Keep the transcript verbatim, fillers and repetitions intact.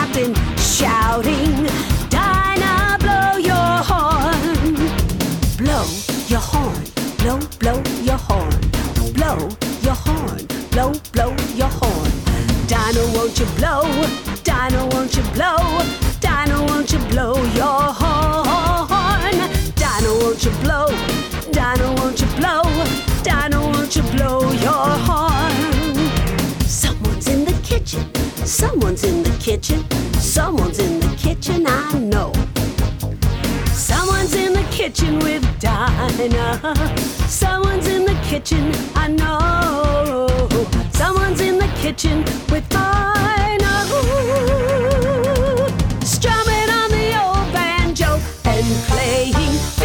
been shouting, Dinah, blow your horn. Blow your horn, blow, blow your horn. Blow your horn, blow, blow your horn. Dinah, won't you blow? Dinah, won't you blow? Dinah, won't you blow your horn? Dinah, won't you blow? Dinah, won't you blow? Dinah, won't you blow your horn? Someone's in the kitchen. Someone's in the kitchen. Someone's in the kitchen, I know. Someone's in the kitchen with Dinah. Someone's in the kitchen, I know. Someone's in the kitchen with Dinah. Strumming on the old banjo and playing